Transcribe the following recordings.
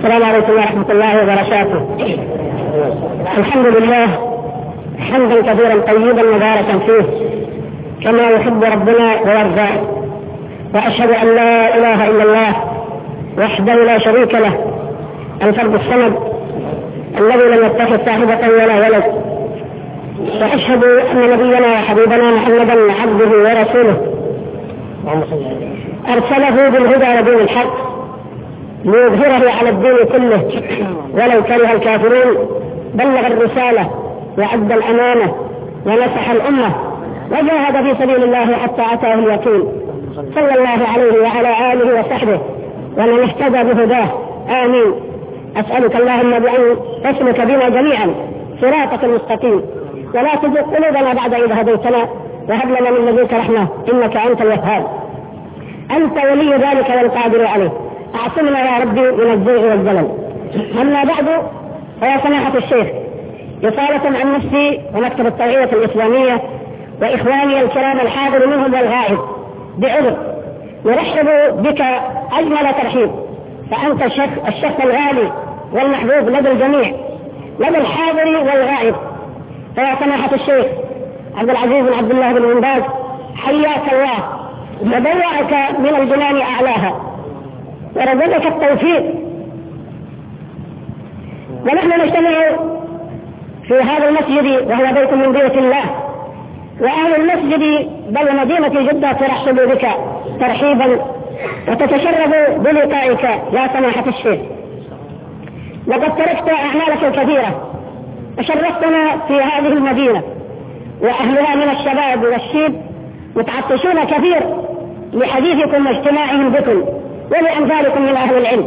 السلام عليكم ورحمة الله وبركاته. الحمد لله حمدا كثيرا طيبا مباركا فيه كما يحب ربنا ويرضى، وأشهد أن لا إله إلا الله وحده لا شريك له الفرد الصمد الذي لم يتخذ صاحبة ولا ولد، وأشهد أن نبينا وحبيبنا محمدا عبده ورسوله أرسله بالهدى ودين الحق ليظهره على الدين كله ولو كره الكافرون. بلغ الرسالة وأدى الأمانة ونصح الأمة وجاهد في سبيل الله حتى أتاه اليقين، صلى الله عليه وعلى آله وصحبه ومن اهتدى بهداه، آمين. أسألك اللهم بأن تسلك بنا جميعا صراطك المستقيم، ولا تزغ قلوبنا بعد إذ هديتنا، وهب لنا من لدنك رحمة إنك أنت الوهاب، أنت ولي ذلك والقادر عليه. أعصمنا يا ربي من الزيغ والزلل. أما بعد، فيا سماحة الشيخ، رسالة عن نفسي ومكتب التوعية الإسلامية وإخواني الكرام الحاضر منهم والغائب بعذر، نرحب بك أجمل ترحيب، فأنت الشخص الغالي والمحبوب لدى الجميع، لدى الحاضر والغائب. فيا سماحة الشيخ عبد العزيز بن عبد الله بن باز، حياك الله وبوأك من الجنان أعلاها ورزقك التوفيق. ونحن نجتمع في هذا المسجد وهو بيت من بيوت الله، وأهل المسجد بل مدينة جدة ترحب بك ترحيبا وتتشرف بلقائك يا سماحة الشيخ. لقد تركت أعمالك الكثيرة وشرفتنا في هذه المدينة، وأهلها من الشباب والشيب متعطشون كثير لحديثكم واجتماعهم بكم ولأمثالكم من أهل العلم.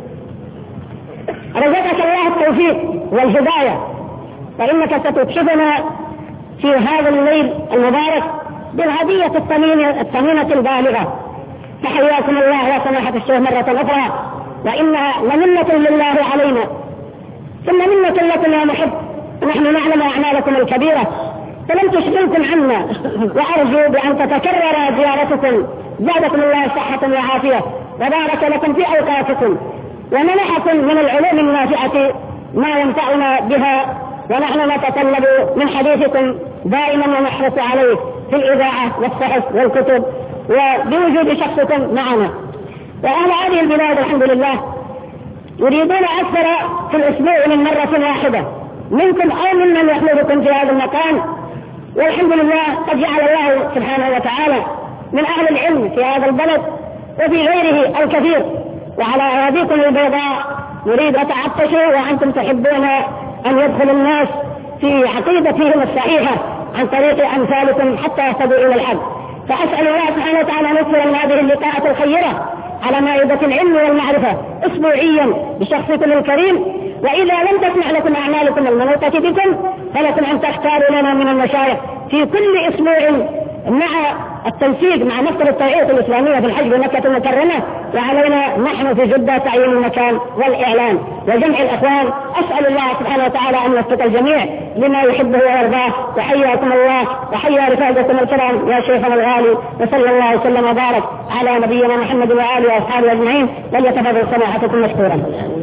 رزقك الله التوفيق والهداية، فإنك ستتحفنا في هذا الليل المبارك بالهدية الثمينة البالغة. فحياكم الله يا سماحة الشيخ مرة أخرى، وإنها لمنة لله علينا ثم منة لكم يا محب. نحن نعلم أعمالكم الكبيرة فلم تشغلكم عنا، وأرجو بأن تتكرر زيارتكم. زادكم الله صحة وعافية وبارك لكم في أوقاتكم ومنحكم من العلوم النافعة ما ينفعنا بها، ونحن نتطلب من حديثكم دائما ونحرص عليه في الإذاعة والصحف والكتب وبوجود شخصكم معنا. وأهل هذه البلاد الحمد لله يريدون أكثر في الأسبوع من مرة واحدة منكم أو ممن يحضركم في هذا المكان، والحمد لله قد جعل الله سبحانه وتعالى من أهل العلم في هذا البلد وفي غيره الكثير. وعلى أياديكم البيضاء نريد أتعطشوا وأنتم تحبون أن يدخل الناس في عقيدتهم الصحيحة عن طريق أمثالكم حتى يهتدوا إلى الحق. فأسأل الله سبحانه وتعالى أن يكثر من هذه اللقاءات الخيرة على مائدة العلم والمعرفة أسبوعيا بشخصكم الكريم. وإذا لم تسمع لكم أعمالكم المنوطة بكم فلكم أن تختاروا لنا من المشايخ في كل أسبوع مع التنسيق مع مكتب التوعية الإسلامية في الحج بمكة المكرمة، وعلينا نحن في جدة تعيين المكان والإعلان وجمع الأخوان. أسأل الله سبحانه وتعالى أن يوفق الجميع لما يحبه ويرضاه. وحياكم الله وحيا رفاقكم الكرام يا شيخنا الغالي، وصلى الله وسلم وبارك على نبينا محمد وآله وأصحابه أجمعين، وليتفضل سماحتكم مشكورا.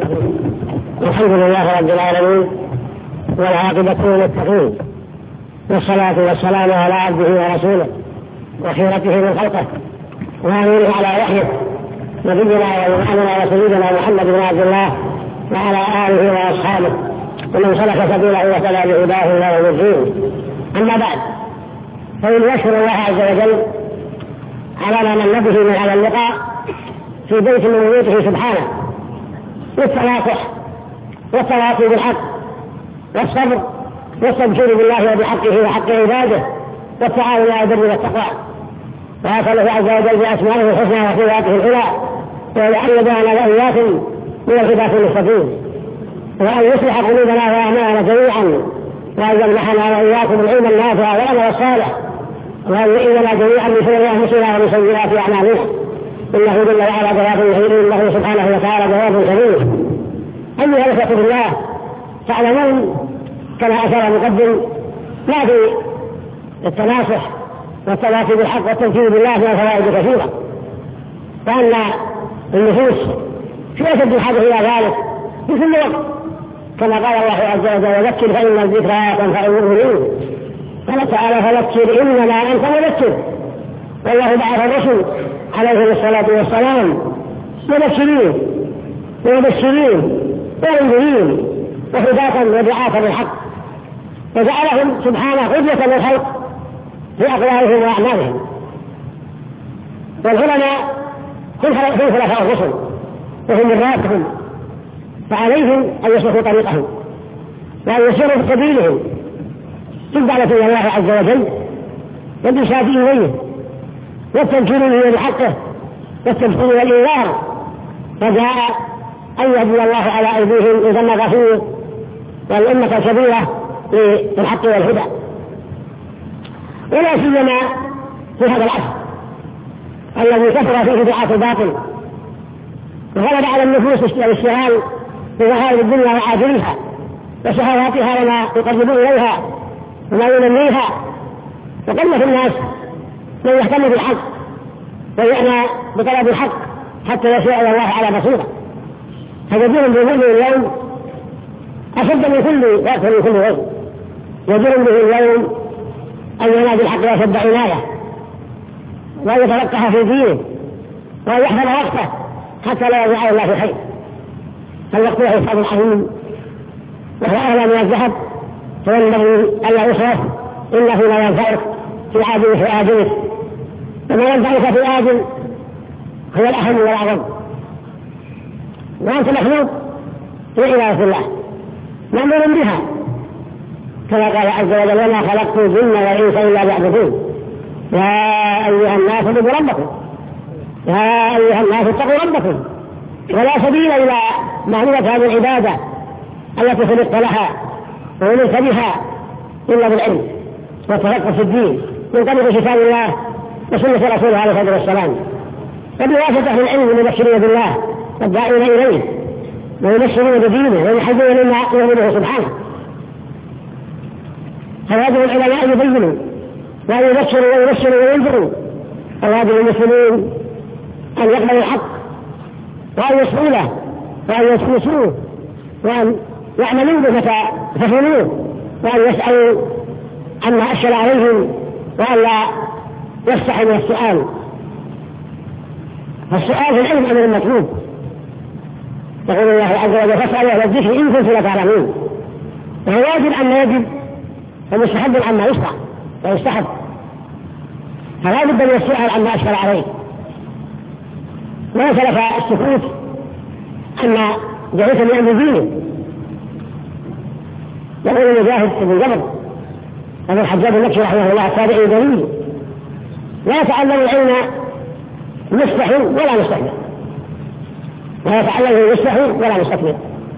الحمد لله رب العالمين والعاقبة للمتقين، والصلاة والسلام على عبده ورسوله وخيرته من خلقه وأمينه على وحيه نبينا وإمامنا وسيدنا محمد بن عبد الله وعلى آله وأصحابه ومن سلك سبيله واهتدى بهداه إلى يوم الدين. أما بعد، فإن يشكر الله عز وجل على ما من به من على اللقاء في بيت من بيوته سبحانه للتناصح والتواصي بالحق والصبر والتبشير بالله وبحقه وحق عباده والتعاون على البر والتقوى. وأسأله عز وجل بأسمائه الحسنى وصفاته العلى وأن يدعنا وإياكم من الهداة المستقيم، وأن يصلح قلوبنا وأعمالنا جميعا، وأن يمنحنا وإياكم العلم النافع والعمل الصالح، وأن يعيذنا جميعا من شرور أنفسنا ومن سيئات أعمالنا، إنه جل وعلا جواب يهيد، إنه سبحانه وتعالى جواب كريم. أيها الأخوة بالله، تعلمون كما أشار مقدم ما في التناصح والتواصي بالحق والتنفيذ بالله من فوائد كثيرة، وأن النفوس في أشد الحاجة إلى ذلك في كل وقت، كما قال الله عز وجل: وذكر فإن الذكرى تنفع المؤمنين. قال تعالى: فذكر إنما أنت مذكر. والله بعث الرسل عليه الصلاة والسلام مبشرين ومبشرين ومنذرين وهداة ودعاة للحق، وجعلهم سبحانه قدوة للخلق في أقوالهم وأعمالهم. والعلماء هم خلفاء الرسل وهم مراتهم، فعليهم أن يسلكوا طريقهم وأن يسيروا في سبيلهم في الدعوة إلى الله عز وجل والإرشاد إليه والتمكين إليه بحقه والتبشير والإنذار، فجاء أن يهدي الله على أيديهم إذا الغفور والأمة الكبيرة للحق والهدى، ولا سيما في هذا العصر الذي كثر فيه دعاة الباطل وغلب على النفوس الاشتغال بظهائر الدنيا وعاجلها وشهواتها وما يقرب إليها وما ينميها، وقل في الناس من يهتم بالحق ويعنى بطلب الحق حتى يسير إلى الله على بصيرة. فجدير بالمؤمن اليوم أشد من كل وقت من كل غير، يجب به اليوم أن ينادي الحق ويشد عناية وأن يتفقه في دينه وأن يحفظ وقته حتى لا يضيع الله في خير. فالوقت له حساب عظيم وهو أغلى من الذهب، فينبغي ألا يصرف إلا فيما ينفعك في عاجله في آجله، وما ينفعك في آجل هو الأهم والأعظم. وأنت مخلوق في عبادة الله مأمور بها، كما قال عز وجل: وما خلقت الجن والإنس إلا ليعبدون. يا أيها الناس اعبدوا ربكم، يا أيها الناس اتقوا ربكم. ولا سبيل إلى معرفة هذه العبادة التي خلقت لها وأمرت بها إلا بالعلم والتفقه في الدين من طريق كتاب الله وسنة رسوله عليه الصلاة والسلام، وبواسطة أهل العلم المبشرين بالله والداعين إليه ويبشرون بدينه ويحذرون مما يؤمنه سبحانه. فواجب العلماء يبينوا ويبشروا وينذروا، وواجب المسلمين أن يقبلوا الحق وأن يسعوا له وأن يسلسوه وأن يعملوا به متى فهموه وأن يسألوا عما أشكل عليهم وأن لا يستحي من السؤال. فالسؤال في العلم أمر مطلوب، يقول الله عز وجل: فاسألوا أهل الذكر إن كنتم لا تعلمون. وهو واجب عما يجب ومستحب عما يشرع ويستحب، فلا بد من السؤال عما أشكل عليه. ما سلف السكوت أن جهيز من أمر دينه. يقول مجاهد بن جبر أبو الحجاج المكي رحمه الله: التابعي دليل لا يتعلم العلم مستحي ولا مستكبر، لا يتعلم مستحي ولا مستكبر.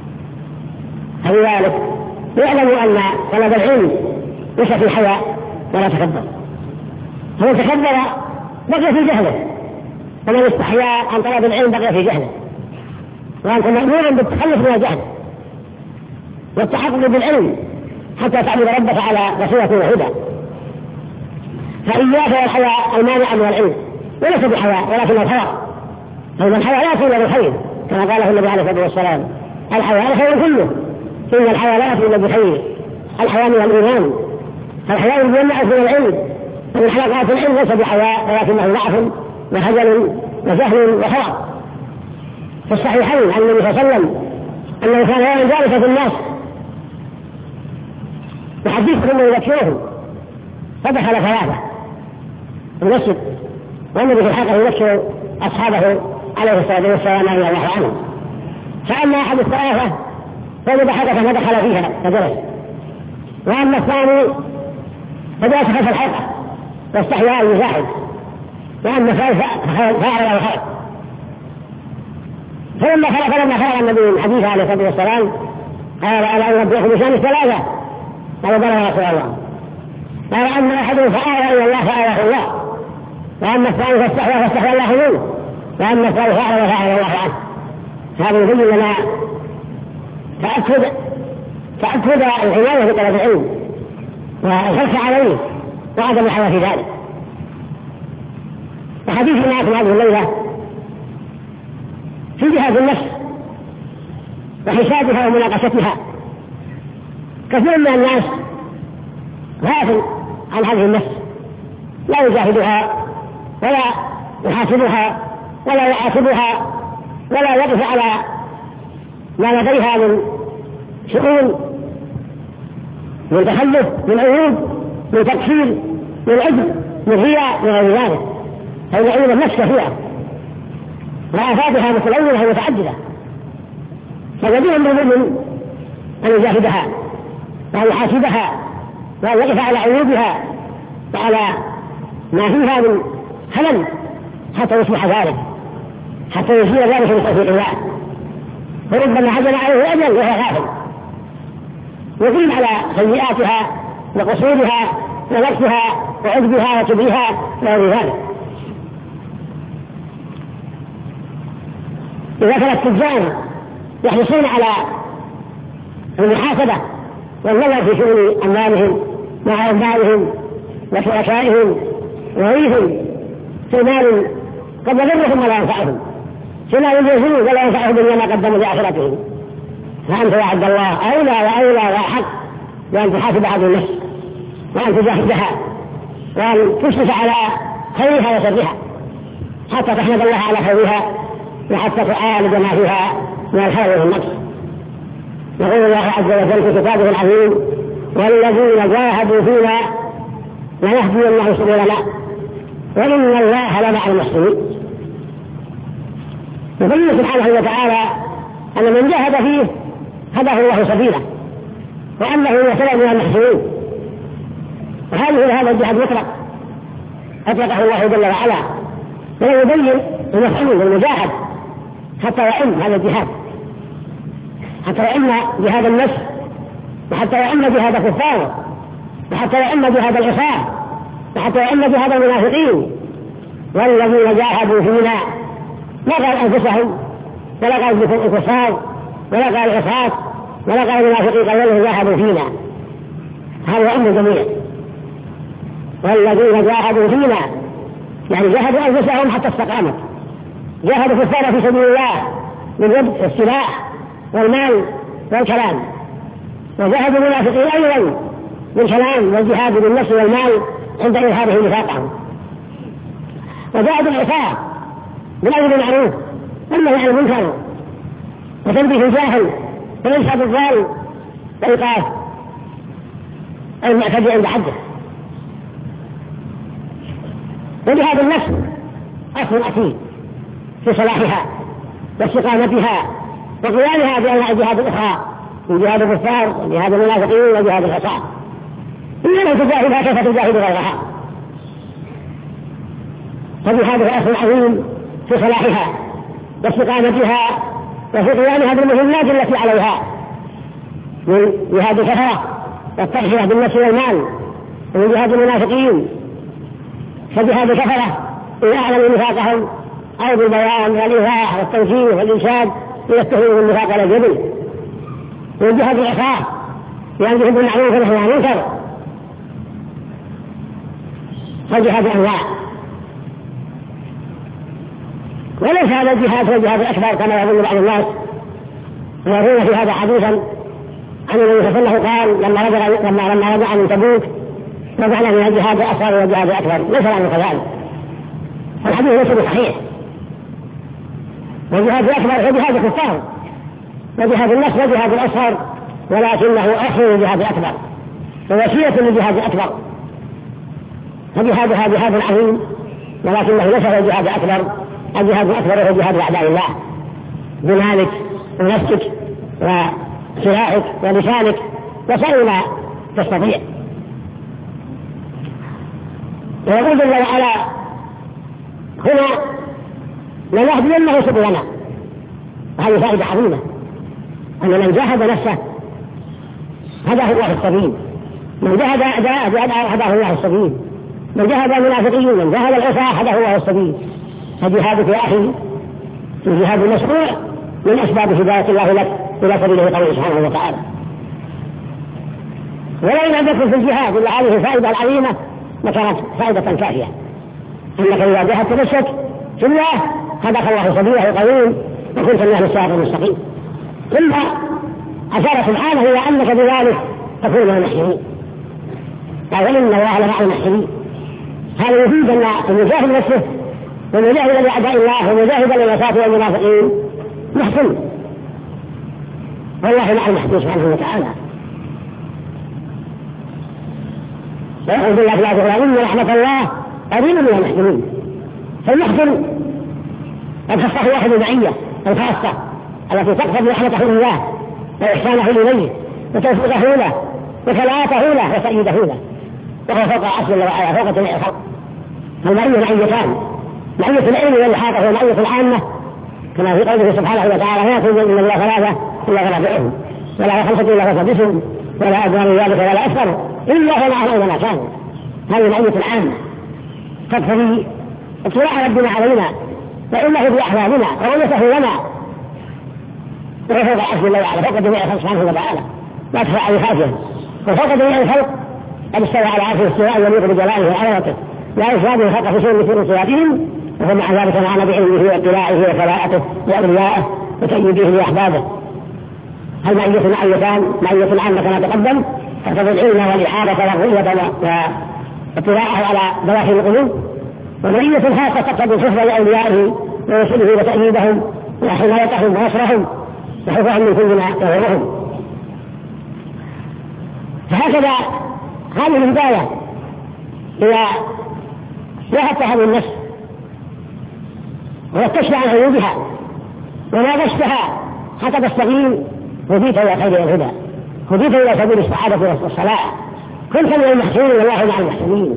فلذلك يعلم أن طلب العلم ليس في حياء ولا تكبر، فمن تكبر بقي في جهله، ومن استحيا عن طلب العلم بقي في جهله. وأنت مأمور بالتخلص من الجهل والتحقق بالعلم حتى تعبد ربك على بصيرة وهدى. فإياك والحياء المانع من العلم، وليس بحياء ولكن الهوى، فإن الحياء لا يكون بالخير كما قاله النبي عليه الصلاة والسلام: الحياء خير كله، إن الحياء لا يكون بخير. الحياء من الإيمان، الحياء يمنع من العلم، ومن حلقات العلم ليس بحياء ولكنه ضعف وهجل وجهل وخوف. في الصحيحين عن النبي صلى الله عليه وسلم أنه كان يوم جالسا في الناس وحديثهم يذكرهم، فدخل ثلاثة المسجد والنبي في الحلقة يذكر أصحابه عليه الصلاة والسلام رضي الله عنهم. فأما أحد الثلاثة فوجد حلقة فدخل فيها فجلس، وأما الثاني فجلس خلف الحلقة واستحيا أن يزاحم، وأما الثالث فأعرض له خلق. فلما خرج النبي من حديثه عليه الصلاة والسلام قال: ألا أنبئكم بشأن الثلاثة؟ قال: بلى يا رسول الله. قال: أما أحدهم فآوى إلى الله فآواه الله، وأما الثاني فاستحيا الله منه، وأما الثالث فأعرض فأعرض الله عنه. هذا يبين لنا تأكد العناية في طلب العلم والحرص عليه وعدم الحياة في ذلك. وحديث معكم هذه الليلة في جهاد النفس وحسابها ومناقشتها. كثير من الناس غافل عن هذه النفس، لا يجاهدها ولا يحاسبها ولا يعاتبها ولا يقف على ما لديها من شؤون، من تخلف، من عيوب، من تقصير، من عجز، من رياء وغير ذلك. فإن عيوب النفس كثيرة وآفاتها متلونة ومتعددة، فيجب للمؤمن أن يجاهدها وأن يحاسبها وأن يقف على عيوبها وعلى ما فيها من خلل حتى يصبح ذلك، حتى يصير ذلك من توفيق الله. وربما هجم عليه أجل وهو غافل، يقيم على سيئاتها وقصورها ونقصها وعجبها وكبرها وغير ذلك. إذا كان التجار يحرصون على المحاسبة والنظر في شؤون أموالهم مع عمالهم وشركائهم وغيرهم في مال قد يضرهم ولا ينفعهم، في مال يجوزون ولا ينفعهم إلا ما قدموا لآخرتهم، فأنت يا عبد الله أولى وأولى وأحق بأن تحاسب هذه النفس وأن تجاهدها وأن تشرف على خيرها وشرها حتى تحمد الله على خيرها وحتى تعالج ما فيها من الخير والنقص. يقول الله عز وجل في كتابه العظيم: والذين جاهدوا فينا لنهدينهم سبلنا وإن الله لمع المحسنين. يبين سبحانه وتعالى أن من جاهد فيه هداه الله سبيله وأنه يسر من المحسنين. وهذا الجهاد أطلقه الله جل وعلا ولا يبين المفعول والمجاهد حتى يعم هذا الجهاد، حتى يعم جهاد النفس، وحتى يعم جهاد الكفار، وحتى يعم جهاد العصاة، وحتى يعم جهاد المنافقين. والذين جاهدوا فينا لا قال أنفسهم ولا قال الكفار ولا قال العصاة ولا قال المنافقين، قال والذين جاهدوا فينا، هذا يعم الجميع. والذين جاهدوا فينا يعني جاهدوا أنفسهم حتى استقامت، جاهدوا كفار في سبيل الله باليد والسلاح والمال والكلام، وجاهدوا المنافقين أيضا بالكلام والجهاد بالنفس والمال عند إظهاره نفاقهم، وجاهدوا العصاة بالأمر بالمعروف والنهي عن المنكر وتنبيه الجاهل وإرشاد الضال وإيقاف المعتدي عند حده. وجهاد النفس أصل أكيد في صلاحها واستقامتها وقيامها بأنواع الجهاد الأخرى من جهاد الكفار وجهاد المنافقين وجهاد العصاة، إلا لو تجاهدها كيف تجاهد غيرها. فجهادها أصل عظيم في صلاحها واستقامتها وفي قيامها بالمهمات التي عليها من جهاد الكفرة والتضحية بالنفس والمال، ومن جهاد المنافقين فجهاد الكفرة إن أعلنوا نفاقهم أو بالبيان والإيضاح والتوجيه والإرشاد إلى التهويل والنفاق على الجبل، ومن جهاد العصاة بأمرهم بالمعروف ونهي عن المنكر. فجهاد أنواع، وليس هذا الجهاد هو الجهاد الأكبر كما يظن بعض الناس ويروون في هذا حديثا عن النبي صلى الله عليه وسلم قال لما رجع من تبوك رجعنا من الجهاد الأصغر والجهاد الأكبر، ليس عنه كذلك، الحديث ليس بصحيح. والجهاد الأكبر هو جهاد الكفار وجهاد النفس وجهاد الأصغر، ولكنه أخر الجهاد الأكبر ووسيلة للجهاد الأكبر، فجهادها جهاد عظيم ولكنه ليس هو الجهاد الأكبر. الجهاد الأكبر هو جهاد أعداء الله بمالك ونفسك وسلاحك ولسانك وسائر ما تستطيع. ويقول جل وعلا هنا لنهدينه سبلنا، وهذه فائدة عظيمة أن من جاهد نفسه هداه الله السبيل، من جاهد أعداء هداه الله السبيل، من جاهد المنافقين من جاهد العصاة هداه الله السبيل. فجهادك يا أخي الجهاد المشروع من أسباب هداية الله لك إلى سبيله قوله سبحانه وتعالى. ولئن لم يكن في الجهاد إلا هذه الفائدة العظيمة لكانت فائدة كافية، أنك إذا جاهدت نفسك في الله هداك الله سبيله قويم وكنت من أهل الصراط المستقيم. ثم أشار سبحانه إلى أنك بذلك تكون من المحسنين، قال إن الله لمع المحسنين. هذا يفيد أن المجاهد نفسه والمجاهد لأعداء الله والمجاهد للكافر والمنافقين محسن، والله مع المحسنين سبحانه وتعالى. ويقول الله في الآية إن رحمة الله قريب من المحسنين. فالمحسن قد خصه واحد المعية الخاصة التي تقصد رحمته لله وإحسانه إليه وتوفيقه له وكلاءته له وتأييده له، وهو فوق عشر الله وعلا فوق جميع الخلق. المعية معيتان، معية العلم والإحاطة والمعية العامة، كما في قوله سبحانه وتعالى ما يكون من الله ثلاثة إلا غرابعهم ولا خمسة إلا فسدسهم ولا أدنى من ذلك ولا أكثر إلا هو معه أينما كان. هذه معية العامة تقتضي اطلاع ربنا علينا وإنه بأحوالنا ورؤيته لنا، وهو فوق عشر الله وعلا فوق جميع الخلق سبحانه وتعالى لا تخفى عليه خافية، وفوق جميع الخلق قد استوى على عرشه استواء يليق بجلاله وعظمته لا يشابه الخلق في شيء مثل صفاتهم، وهو مع ذلك معنا بعلمه واطلاعه وخلاءته وأوليائه وتأييده لأحبابه. المعية معيتان، معية عامة كما تقدم تقتضي العلم والإحاطة والرؤية واطلاعه على دواخل القلوب، ومعية خاصة تقتضي الحفظ لأوليائه ورسله وتأييدهم وحمايتهم ونصرهم وحفظهم من كل ما يضرهم. فهكذا هذه الهداية إذا ذهبت هذه النفس وتكشف عن عيوبها وناقشتها حتى تستقيم هديت إلى خير الهدى، هديت إلى سبيل السعادة والصلاح. كنت من المحسنين والله مع المحسنين.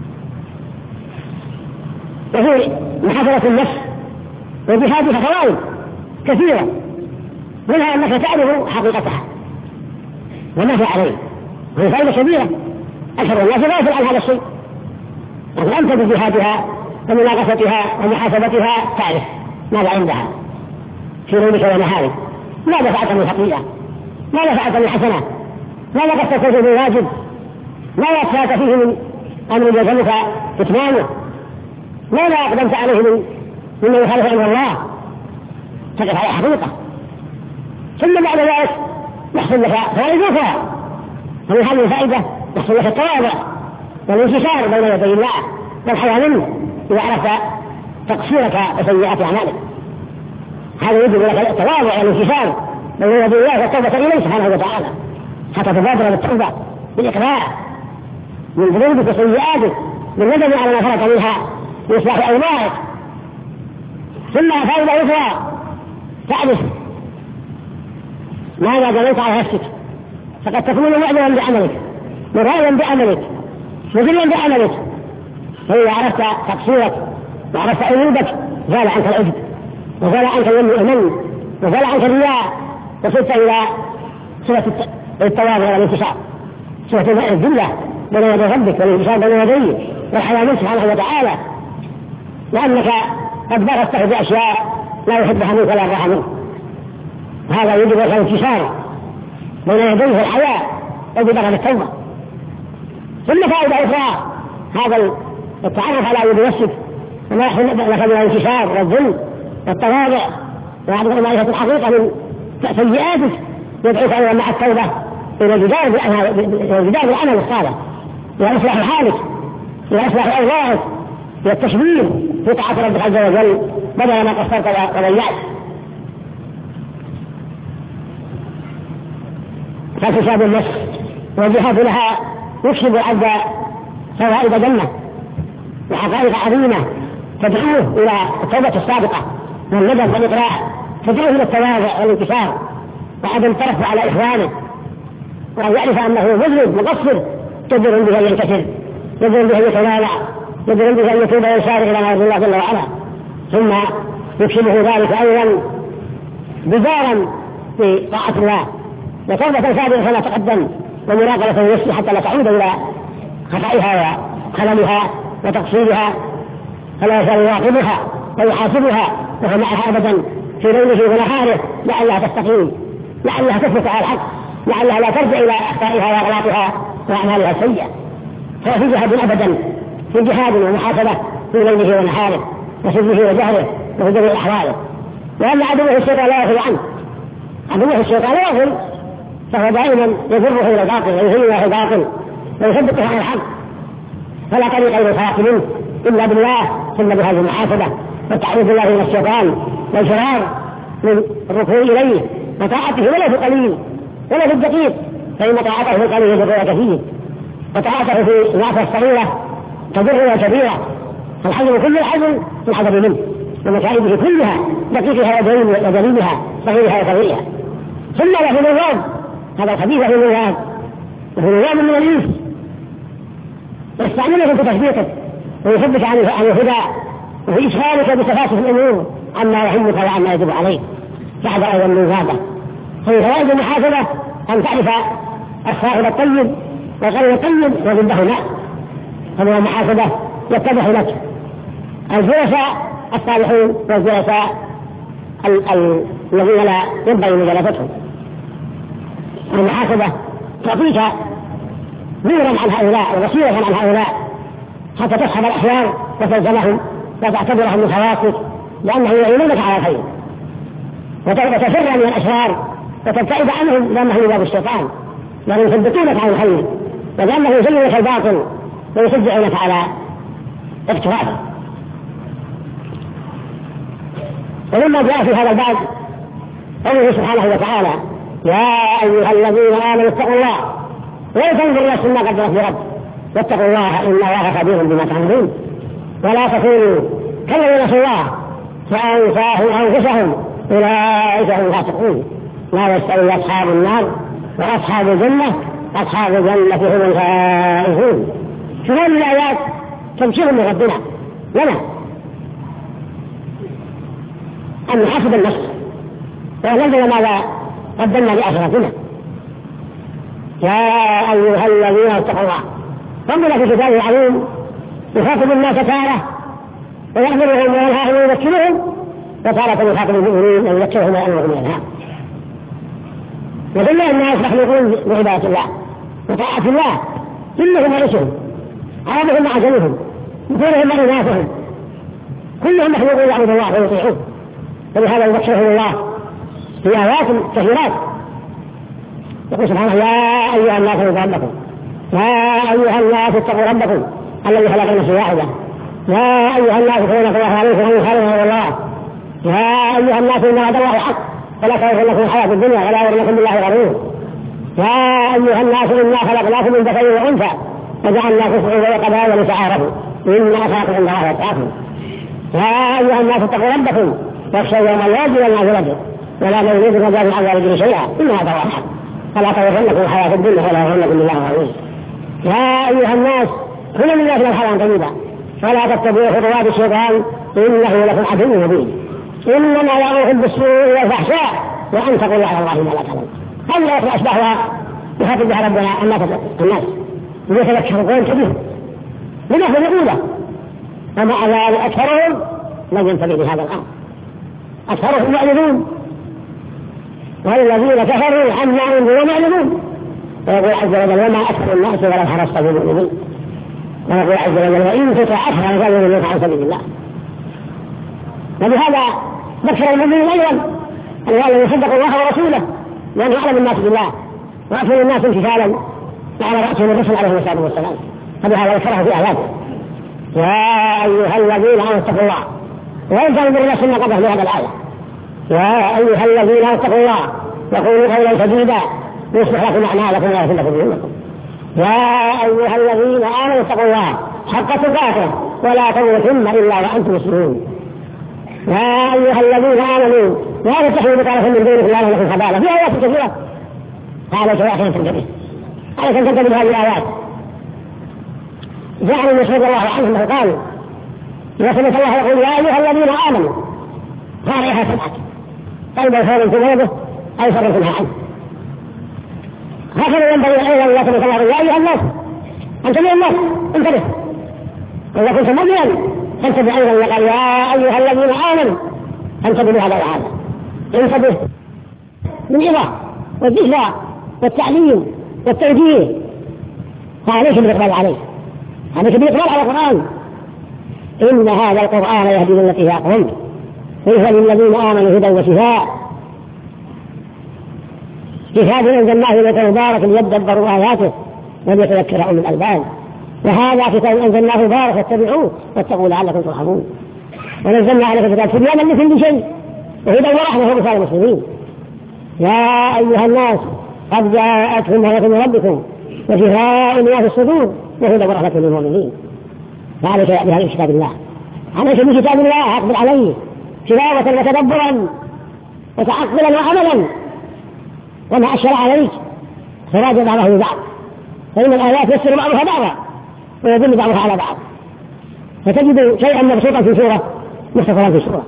وفي محاضرة النفس وجهادها فوائد كثيرة، منها أنك تعرف حقيقتها وما هي عليه، وهي فائدة كبيرة. أكثر الناس لا يسأل عن هذا الشيء، لكن أنت بجهادها ومناقشتها ومحاسبتها تعرف ماذا عندها في ليلك ونهارك، ماذا فعلت من خطيئة، ماذا فعلت من حسنة، ماذا قصدت من واجب، ماذا أخفاك فيه من أمر يلزمك كتمانه، ماذا أقدمت عليه مما يخالف أمر الله، تقف على حقيقة. ثم بعد ذلك يحصل لك فائدة أخرى، ومن هذه الفائدة يحصل لك التواضع والانكسار بين يدي الله والحياة منه إذا عرفت تقصيرك وسيئات أعمالك. هذا يجب لك التواضع والانكسار بين يدي الله والتوبة إليه سبحانه وتعالى حتى تبادر بالتوبة بالإقلاع من ذنوبك وسيئاتك بالندم على ما فرط منها لإصلاح أوضاعك. ثم فائدة أخرى تعرف ماذا جنيت على نفسك، فقد تكون معجبا بعملك مراضيا بعملك مذلا بعملك، فإذا عرفت تقصيرك وعرفت عيوبك زال عنك العجب وزال عنك الأمن وزال عنك الرياء، وصلت إلى صفة التواضع والانكسار، صفة الذلة بين يدي ربك والانكسار بين يديه والحياة منه سبحانه وتعالى، لأنك قد بغته بأشياء لا يحبها منك ولا يرضاها منك. هذا يجب الانكسار بين يديه الحياة وبدغ التوبة. ثم فائدة أخرى هذا التعرف على عيوب نفسك وما يحصل لك من الانكسار والذل والتواضع وعدم معرفة الحقيقة من سيئاتك يدعوك أيضا مع التوبة إلى الجدال بالعمل الصالح، إلى إصلاح حالك، إلى إصلاح أوضاعك، إلى التشبير في طاعة ربك عز وجل بدل ما قصرت وضيعت. فاكتساب النفس والجهاد لها يكسب العبد فوائد جنة وحقائق عظيمة تدعوه إلى التوبة الصادقة والندم والإقلاع، تدعوه إلى التواضع والانكسار وعدم الترفع على إخوانه، وأن يعرف أنه مذنب مقصر يجب به أن ينكسر، يجب به أن يتنازع، يجب به أن يتوب ويسارع إلى ما يرضي الله جل وعلا. ثم يكسبه ذلك أيضا بزارا في طاعة الله وتوبة صادقة كما تقدم ومراقبة لنفسه حتى لا تعود إلى خطئها وخللها وتقصيرها، فلا يزال يراقبها ويحاسبها وهو معها أبدا في ليله ونهاره لعلها تستقيم، لعلها تثبت على الحق، لعلها لا ترجع إلى أخطائها وأغلاطها وأعمالها السيئة. فهو في جهاد أبدا، في جهاد ومحاسبة في ليله ونهاره وسره وجهره وفي جميع أحواله، وأن عدوه الشيطان لا يخلو عنه عدوه الشيطان يغفل، فهو دائما يجره الى الباطل ويهيئه الباطل ويثبته على الحق، فلا طريق الى الخلاص منه الا بالله، ثم بهذه المحاسبه وتعريض الله من الشيطان والفرار من الركوع اليه وطاعته ولا في القليل ولا في الدقيق، فان طاعته في القليل يضر كثير، وطاعته في النعمه الصغيره تضر كبيره. الحزم كل الحزم الحذر منه ومكائده كلها دقيقها ودليلها صغيرها وكبيرها. ثم له نظام، هذا الخبيث له نظام، وهو نظام من الانس يستعملك في تثبيتك ويثبت عن الهدى وفي إشغالك بتفاصيل الأمور عما يهمك وعما يجب عليك. بعد أيضا من هذا فمن فوائد المحاسبة أن تعرف الصاحب الطيب وغير الطيب وضده لا، فمن المحاسبة يتضح لك الجلساء الصالحون والجلساء الذين لا ينبغي مجالستهم. المحاسبة تعطيك نورا عن هؤلاء وبصيرة عن هؤلاء حتى تسحب الأخيار وتلزمهم وتعتبرهم من خواصك، لأنهم يعينونك على الخير، وتفر من الأشرار وتبتعد عنهم لأنهم يباب الشيطان، لأنهم يثبتونك عن الخير، ولأنه يزين لك الباطل ويشجعونك على اقترافه. ولما جاء في هذا الباب قوله سبحانه وتعالى: يا أيها الذين آمنوا اتقوا الله ولتنظر نفس ما قدمت لغد واتقوا الله إن الله خبير بما تعملون، ولا تكونوا كالذين نسوا الله فأنساهم أنفسهم أولئك هم الفاسقون، لا يستوي أصحاب النار وأصحاب الجنة، أصحاب الجنة هم الفائزون. في هذه الآيات تبشير من ربنا لنا أن نحاسب النفس وننظر ماذا قدمنا لآخرتنا. يا أيها الذين اتقوا الله، ربنا في كتابه العظيم يخاطب الناس تارة ويأمرهم وينهاهم ويذكرهم، وتارة يخاطب المؤمنين ويذكرهم ويأمرهم وينهاهم. وجميع الناس مخلوقون بعبادة الله وطاعة الله، كلهم ورسلهم، عربهم وعجمهم، مثلهم وإناثهم، كلهم مخلوقون يعبدون الله ويطيعوه. ولهذا يبشرهم الله في آيات كثيرات، يقول سبحانه: يا أيها الناس اتقوا ربكم، يا أيها الناس اتقوا ربكم الذي خلق نفسا واحدة، يا أيها الناس اتقوا الله عليكم أن خلقه الله، يا أيها الناس إن وعد الله حق فلا تغرنكم الحياة الدنيا ولا يغرنكم بالله غرور، يا أيها الناس إنا خلقناكم من ذكر وأنثى وجعلناكم شعوبا وقبائل لتعارفوا إن أخاكم عند الله يتقاكم، يا أيها الناس اتقوا ربكم واخشوا يوما لا يجزي والناس يرد ولا من يريد مجازا عن والده شيئا إن هذا هو الحق فلا تغرنكم الحياة الدنيا ولا يغرنكم بالله غرور، يا أيها الناس كلوا من الناس حلالا طيبا ولا تتبعوا خطوات الشيطان إنه لكم عدو مبين، إنما يأمركم بالسوء والفحشاء وأن تقولوا على الله ما لا تعلمون. هذه الآية أشبهها يخاطب بها ربنا الناس ويتذكرون كبير بنحو الأولى، ومع ذلك أكثرهم لم ينتبه بهذا الأمر، أكثرهم يعلمون والذين كفروا عما أنذروا معلمون. ويقول عز وجل: وما أكثر الناس ولو حرصت بالمؤمنين. ويقول عز وجل: وإن تطع أكثر فيضلوك عن سبيل الله. وبهذا ذكر المؤمنين أيضا أن يصدقوا الله ورسوله، لأن أعلم الناس بالله وأكثر الناس امتثالا وعلى رأسهم الرسل عليه الصلاة والسلام، فبهذا ذكره في آياته: يا أيها الذين آمنوا اتقوا الله وإن تنظر نفس ما قدمت لهذا الآية، يا أيها الذين اتقوا الله وقولوا قولا سديدا يصلح لكم أعمالكم ويغفر لكم ذنوبكم، يا أيها الذين آمنوا اتقوا الله حق تقاته ولا تموتن إلا وأنتم مسلمون، يا أيها الذين آمنوا لا تتخذوا بطانة من دونكم لا لكم خبالة. في آيات كثيرة قال سواء تنتبه عليك أن تنتبه بهذه الآيات. جاء عن مسعود الله عنه أنه قال: إذا سمعت الله يقول يا أيها الذين آمنوا فارعها سمعك قلب الخير انتبهه أي فرقها عنه. هكذا ينبغي أيضا إذا سمعت الله يا أيها الناس انتبه الناس انتبه، وإذا كنت مؤمنا فانتبه أيضا قال يا أيها الذين آمنوا انتبهوا هذا وهذا، انتبه بالإضاءة والذكرى والتعليم والتوجيه، فعليك بالإقبال عليه، عليك بالإقبال على القرآن. إن هذا القرآن يهدي للتي هي أقوم وهو للذين آمنوا هدى وشفاء. كتاب أنزلناه إليك مبارك ليدبروا آياته وليتذكر أولو الألباب، وهذا كتاب أنزلناه مبارك فاتبعوه واتقوا لعلكم ترحمون. ونزلنا عليك الكتاب تبيانا لكل شيء وهدى ورحمة لبشرى المسلمين. يا أيها الناس قد جاءتكم موعظة من ربكم وشفاء لما في الصدور وهدى ورحمة للمؤمنين. فعليك بهذا كتاب الله، عليك بكتاب الله أقبل عليه تلاوة وتدبرا وتعقلا وعملا، وما أشر عليك فراجع بعضه ببعض، فإن الآيات يسر بعضها بعضا ويدل بعضها على بعض، فتجد شيئا مبسوطا في سورة مختصرا في سورة،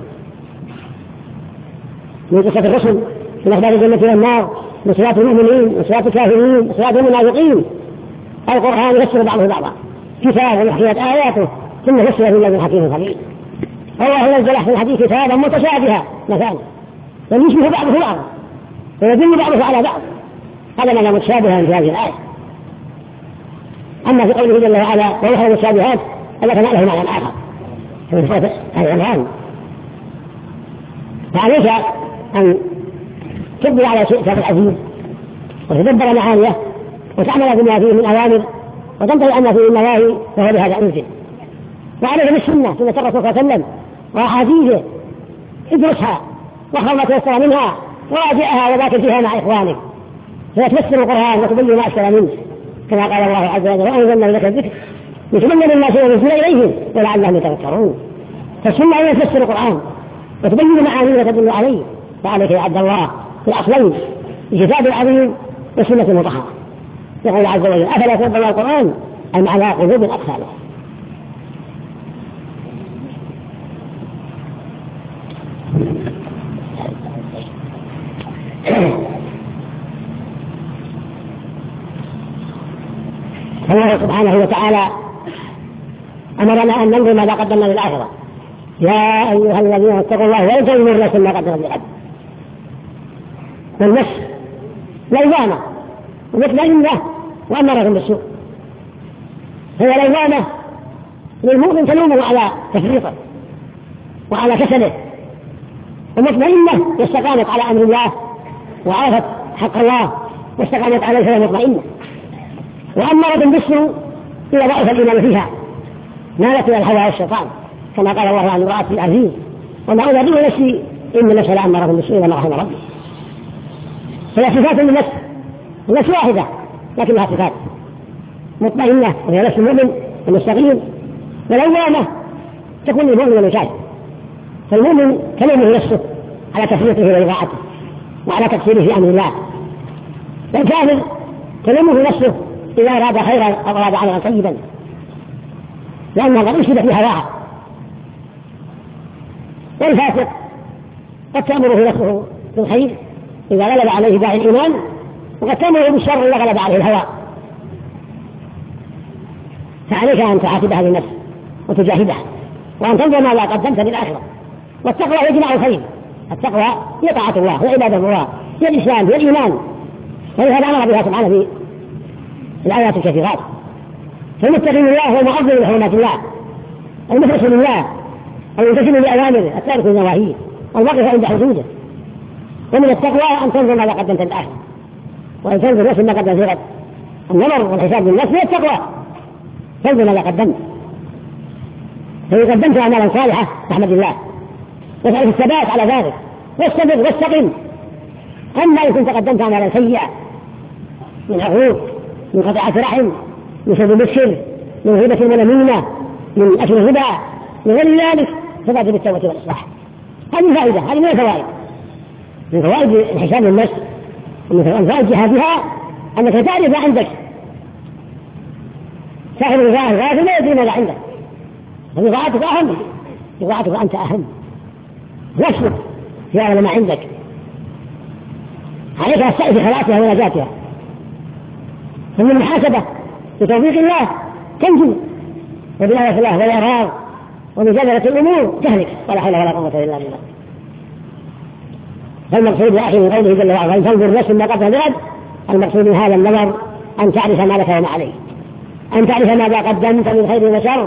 من قصة الرسل من أخبار الجنة والنار، من صفات المؤمنين، من صفات الكافرين، من صفات المنافقين. القرآن يسر بعضه بعضا، كتاب وحكيت آياته ثم يسر في الله حكيم خبير. الله نزل في الحديث كتابا متشابها مثلا يشبه بعضه بعضا ويدل بعضه على بعض، هذا معنى متشابها في هذه الآية. أما في قوله جل وعلا ويحيى المتشابهات التي له معنى آخر في صفات العنوان، فعليك أن تبدي على كتاب العزيز وتدبر معانيه وتعمل بما فيه من أوامر وتنتهي أن فيه النواهي، وهو بهذا أنزل. وعليه بالسنة سنة الرسول صلى الله عليه وسلم وأحاديثه، ادرسها واخر ما تيسر منها وراجعها وذاكر فيها مع إخوانك، فتفسر القرآن وتبين ما أشكل منه، كما قال الله عز وجل وأنزلنا إليك الذكر لتبين للناس ما نزل إليهم ولعلهم يتذكرون. فالسنة هي تفسر القرآن وتبين معانيه وتدل عليه. فعليك يا عبد الله في الأصلين الكتاب العظيم والسنة المطهرة. يقول عز وجل أفلا يتدبرون القرآن أم على قلوب أقفالها. الله سبحانه وتعالى أمرنا أن ننظر ماذا قدمنا للآخرة. يا أيها الذين اتقوا الله وانظروا الناس ما قدمنا للغد. والنفس لوامة ومطمئنة وأمارة بالسوء، هي لوامة للمؤمن تلومه على تفريطه وعلى كسله، ومطمئنة واستقامت على أمر الله وعرفت حق الله واستقامت عليه فهي مطمئنة، وأمارة بالسوء إذا ضعف الإيمان فيها نالت إلى الهوى والشيطان، كما قال الله عن امرأة العزيز وما أبرئ نفسي إن النفس لأمارة بالسوء وما رحم ربي. فهي صفات للنفس، النفس واحدة لكنها صفات مطمئنة وهي نفس المؤمن المستقيم، ولوامة تكون للمؤمن والمجاهد. فالمؤمن كلمه نفسه على تفريطه وإضاعته وعلى تقصيره في أمر الله، والكافر كلمه نفسه إذا أراد خيرا أو أراد عملا طيبا، لأنها قد أشهد في هواها. والفاسق قد تأمره نفسه بالخير إذا غلب عليه داعي الإيمان، وقد تأمره بالشر إذا غلب عليه الهوى. فعليك أن تحاسب هذه النفس وتجاهدها وأن تنظر ماذا قدمت للآخرة. والتقوى هي جماع الخير، التقوى هي طاعة الله وعبادة الله، هي الإسلام هي الإيمان، ولهذا أمر بها سبحانه في الآيات الكثيرات. فالمتقي لله هو المعظم لحرمات الله، المخلص لله، الممتثل لأوامره، التارك لنواهيه، الواقف عند حدوده. ومن التقوى أن تنظر ماذا قدمت للآخرة، وأن تنظر نفس ما قدمت لغد. النظر والحساب للنفس هي التقوى، تنظر ماذا قدمت، فإذا قدمت أعمالا صالحة فاحمد الله واسأل الثبات على ذلك واستمر واستقم. أما إن كنت قدمت أعمالا سيئة من عقوق، من قطيعة رحم، من سب الشر، من غيبة ونميمة، من أكل الربا، من غير ذلك، فبادر بالتوبة والإصلاح. هذه فائدة، هذه من الفوائد، من فوائد الحساب للنفس، ومن فوائد جهادها أنك تعرف ما عندك. صاحب الغاية الغافل لا يدري ماذا عندك، فبضاعتك أهم، بضاعتك أنت أهم، نفسك في أغلى ما عندك. عليك السعي في خلاصها ونجاتها. ثم المحاسبة بتوفيق الله تنجو، وبآية الله والإعراض ومجادلة الأمور تهلك، ولا حول ولا قوة إلا بالله. فالمقصود يا أخي من قوله جل وعلا أن تنظر نفس ما قدمت لغد، المقصود من هذا النظر أن تعرف ما لك وما عليك، أن تعرف ماذا قدمت من خير وشر.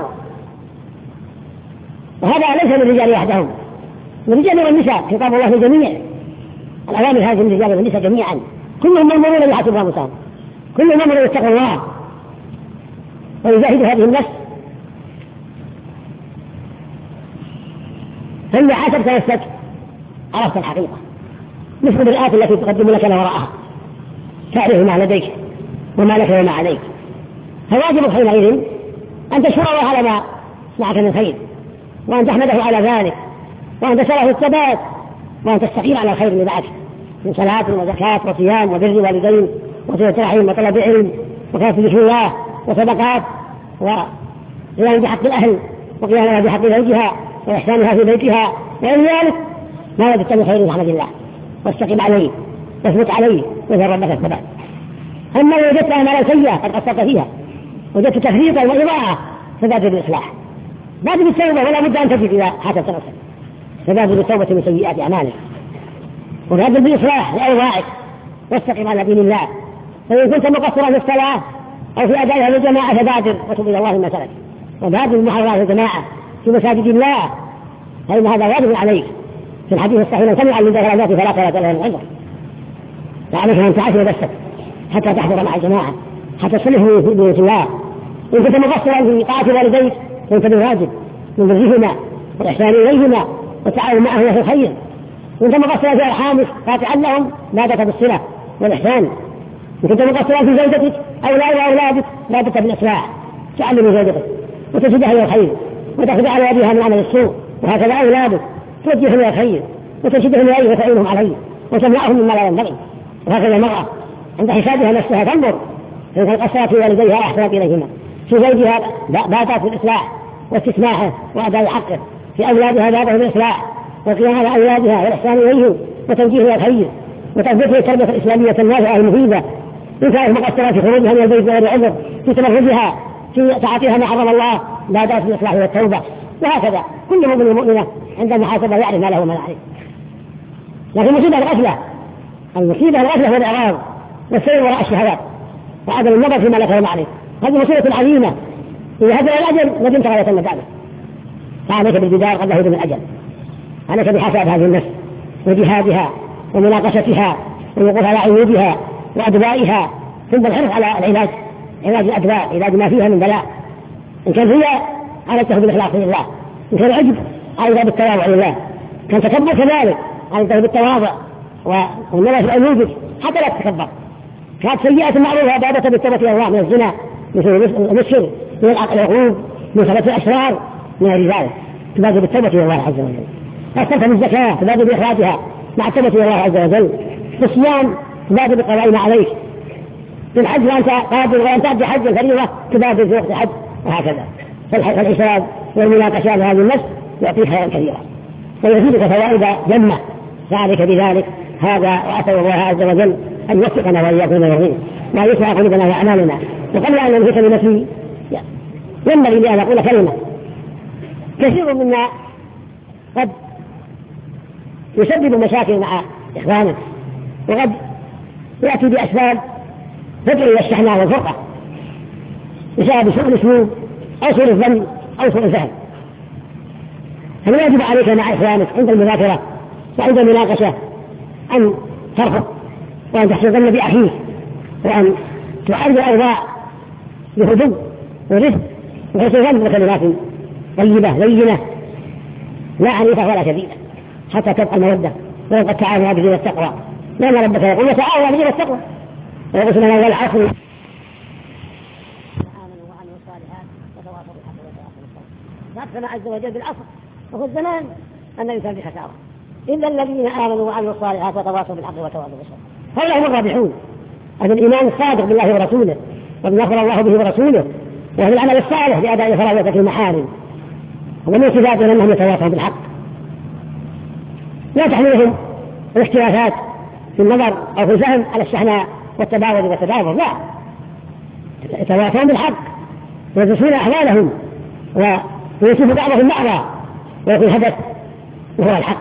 وهذا ليس للرجال وحدهم، للرجال والنساء، خطاب الله للجميع. الأوامر هذه للرجال والنساء جميعا، كلهم مأمورون بحسب أنفسهم، كلهم مأمورون يتقوا الله ويجاهدوا هذه النفس. فإذا حسبت نفسك عرفت الحقيقة، مثل المرآة التي تقدم لك ما وراءها، تعرف ما لديك وما لك وما عليك. فواجبك حينئذ أن تشكر الله على ما معك من خير، وأن تحمده على ذلك، وأن تسأله الثبات، وأن تستقيم على الخير اللي معك من صلاة وزكاة وصيام وبر والدين وصلة رحم وطلب علم وكافة ذكر الله وصدقات وقيام بحق الأهل وقيامها بحق زوجها وإحسانها في بيتها وغير ذلك، ما وجدت من خير محمد الله واستقم عليه واثبت عليه وذر ربك الثبات. أما لو وجدت أعمالا سيئة قد قصرت فيها، وجدت تفريطا وإضاعة، فبادر بالإصلاح، بادر بالتوبة، ولا بد أن تجد إذا حسبت نفسك، فبادر بالتوبة من سيئات أعمالك، وبادر بالإصلاح لأوضاعك، واستقم على دين الله. فإن كنت مقصرا في الصلاة أو في أدائها للجماعة فبادر وتب إلى الله مما سلك، وبادر بالمحاضرات الجماعة في مساجد الله، فإن هذا واجب عليك. في الحديث الصحيح: من سمع من دخلات فلا صلاة له العذر. فعليك أن تعافي نفسك حتى تحضر مع الجماعة، حتى تصلح في بيت الله. إن كنت مقصرا في طاعة والديك فأنت بالواجب من برهما والإحسان إليهما والتعاون معه في الخير. وإن كنت مقصرا في أرحامك فاتعا لهم بادرت بالصلة والإحسان. إن كنت مقصرا في زوجتك أو أولادك بادرت بالإصلاح، تعلم زوجتك وتشدها إلى الخير وتخدع على يدها من عمل السوء، وهكذا أولادك توجههم إلى الخير وتشدهم إليه وتعينهم عليه وتمنعهم مما لا ينبغي. وهكذا المرأة عند حسابها نفسها تنظر إن قصرت في والديها أحسنت إليهما، في زوجها بادرت بالإصلاح واستسماحه وأداء حقه، في أولادها بادرت بالإصلاح وقيام على أولادها والإحسان إليهم وتوجيه إلى الخير وتثبيت التربية الإسلامية النافعة المفيدة. إن كانت مقصرة في خروجها من البيت بغير عذر، في تمردها، في تعاطيها ما حرم الله، بادرت بالإصلاح والتوبة. وهكذا كل مؤمن ومؤمنة عند المحاسبة يعرف ما له وما لا عليه. لكن المصيبة الغفلة والإعراض والسير وراء الشهوات وعدم النظر فيما لك وما عليه، هذه مصيبة عظيمة. إذا هدر الأجل ندمت غاية الندامة. فعليك بالبدار قبل هدم الأجل، عليك بحساب هذه النفس وجهادها ومناقشتها والوقوف على عيوبها وأدوائها، ثم الحرص على علاج الأدواء، علاج ما فيها من بلاء. إن كان هي عليك بالإخلاص لله، إن كان عجب عليك بالتواضع لله، كان تكبر كذلك عليك بالتواضع والنظر في عيوبك حتى لا تتكبر. كانت سيئة معروفة بادرت بالتوبة إلى الله، من الزنا، من الشرك، من العقوق، من صلاة الأسرار، من غير ذلك، تبادر بالتوبة إلى الله عز وجل. أكثرت من الزكاة تبادر بإخراجها مع التوبة إلى الله عز وجل. في الصيام تبادر بقضاء ما عليك. في الحج وأنت قادر وأن تأدي حج الفريضة تبادر في وقت الحج، وهكذا. فالحساب والمناقشات هذه النفس يعطيك خيرا كثيرا ويزيدك فوائد جمة. فعليك بذلك هذا، وأسأل الله عز وجل أن يوفقنا وإياكم لما يرضيه وأن يصلح قلوبنا وأعمالنا. وقبل أن ننهي كلمتي ينبغي لي أن أقول كلمة. كثير منا قد يسبب مشاكل مع إخوانه، وقد يأتي بأسباب تدعو إلى الشحناء والفرقة بسبب سوء الأسلوب أو سوء الظن أو سوء الفهم. فلا يجب عليك مع إخوانك عند المذاكرة وعند المناقشة أن ترفق وأن تحسن الظن بأخيك، وأن تعرض الأوضاع بهدوء ورفق وحسن ظن بكلمات طيبة لينة لا عنيفة ولا شديدة، حتى تبقى المودة ويبقى التعاون بدين التقوى. لأن ربك يقول: وتعاونوا بدين التقوى. ويقول سبحانه: والعصر آمنوا وعملوا الصالحات وتواصوا بالحق وتواصوا بالصبر. فأقسم عز وجل بالعصر، وهو الزمان أن يكون بخسارة إلا الذين آمنوا وعملوا الصالحات وتواصوا بالحق وتواصوا بالصبر، هؤلاء هم الرابحون. هذا الإيمان الصادق بالله ورسوله وبما أخبر الله به ورسوله، وهو العمل الصالح بأداء فرائض المحارم، ومن صفاتهم أنهم يتواصوا بالحق. لا تحملهم الاختلافات في النظر أو في الفهم على الشحناء والتباعد والتدابر، لا، يتواصون بالحق ويدرسون أحوالهم ويوصف بعضهم بعضا ويكون الهدف وهو الحق.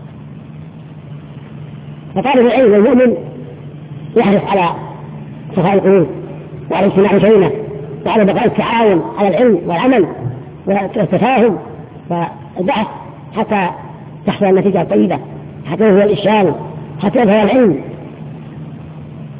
فطالب العلم والمؤمن يحرص على صفاء القلوب وعلى اجتماع الكلمة وعلى بقاء التعاون على العلم والعمل والتفاهم والبحث حتى تحصل النتيجة الطيبة، حتى يظهر الإشكال، حتى يظهر العلم.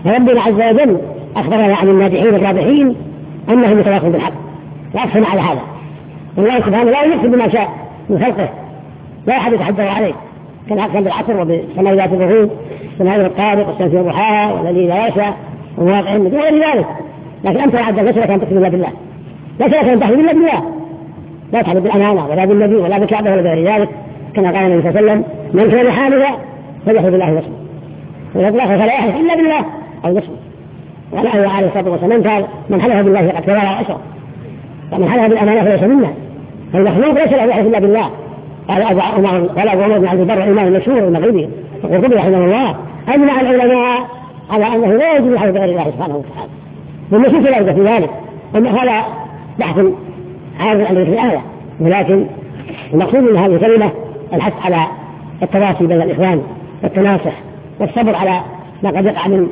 فربنا عز وجل أخبرنا عن الناجحين الرابحين أنهم يتواصون بالحق وأقسم على هذا. الله سبحانه لا يكتب بما شاء من خلقه، لا أحد يتحدث عليه، كان بالعصر وبالسماء ذات البروج، السماء الطارق والشمس والضحاها والذي لا يشاء ومواقع النجوم وغير ذلك. لكن أنت عبد ليس لك أن تكذب إلا بالله، ليس لك أن تحلف إلا بالله، لا تحلف بالأمانة ولا بالنبي ولا بالكعبة ولا بغير ذلك، كما قال النبي صلى الله عليه وسلم: من كان حالفا فليحلف بالله ونصره، ويطلق فلا يحلف إلا بالله أو نصره. ولا عليه الصلاة والسلام قال: من حلف بالله فقد كفر وأشرك، ومن حلف بالأمانة فليس منا. فالمخلوق ليس له يحلف إلا بالله. قال أبو عمر بن عبد البر الإمام المشهور المغربي القرطبي رحمه الله: أجمع العلماء على أنه لا يجوز الحلف بغير الله سبحانه وتعالى. والنصوص لا في ذلك، أن هذا بحث عارض عن الآية، ولكن المقصود من هذه الكلمة الحث على التواصي بين الإخوان والتناصح والصبر على ما قد يقع من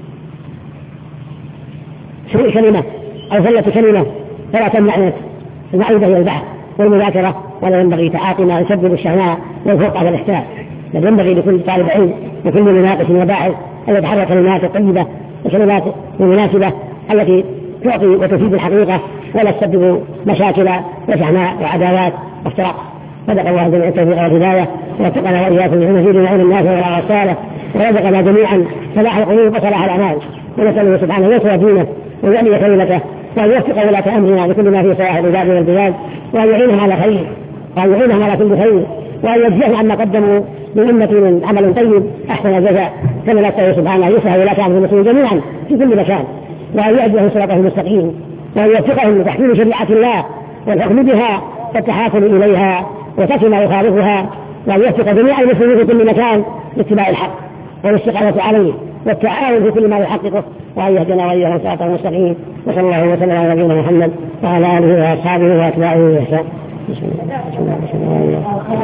سوء كلمة أو زلة كلمة، فلا تمنع من المعيدة إلى البحث والمذاكرة، ولا ينبغي تعاطي ما يسبب الشهناء والفرقة والاحتال، بل ينبغي لكل طالب علم وكل مناقش وباحث أن يتحرى كلمات طيبة وكلمات مناسبة التي تعطي وتفيد الحقيقة ولا تسبب مشاكل وشحناء وعداوات وافتراق. صدق الله جميع التوفيق والهداية، ووفقنا وإياكم لمزيد من علم الناس والرسالة، ورزقنا جميعا صلاح القلوب وصلاح الأعمال، ونسأله سبحانه أن ينصر دينه ويعلي كلمته، وأن يوفق ولاة أمرنا لكل ما فيه صلاح العباد والبلاد، وأن يعينهم على خير، وأن يعينهم على كل خير، وأن يجزيهم عما قدموا للأمة من عمل طيب أحسن الجزاء، كما نسأله سبحانه أن يسعى ولاة أمر المسلمين جميعا في كل مكان، وأن يهديهم صراطه المستقيم، وأن يوفقهم لتحكيم شريعة الله والحكم بها والتحاكم إليها وترك ما يخالفها، وأن يوفق جميع المسلمين في كل مكان لاتباع الحق والاستقامة عليه والتعاون في كل ما يحققه، وأن يهدنا وإياهم صراطه المستقيم. وصلى الله وسلم على نبينا محمد وعلى آله وأصحابه وأتباعه بإحسان. بسم الله بسم الله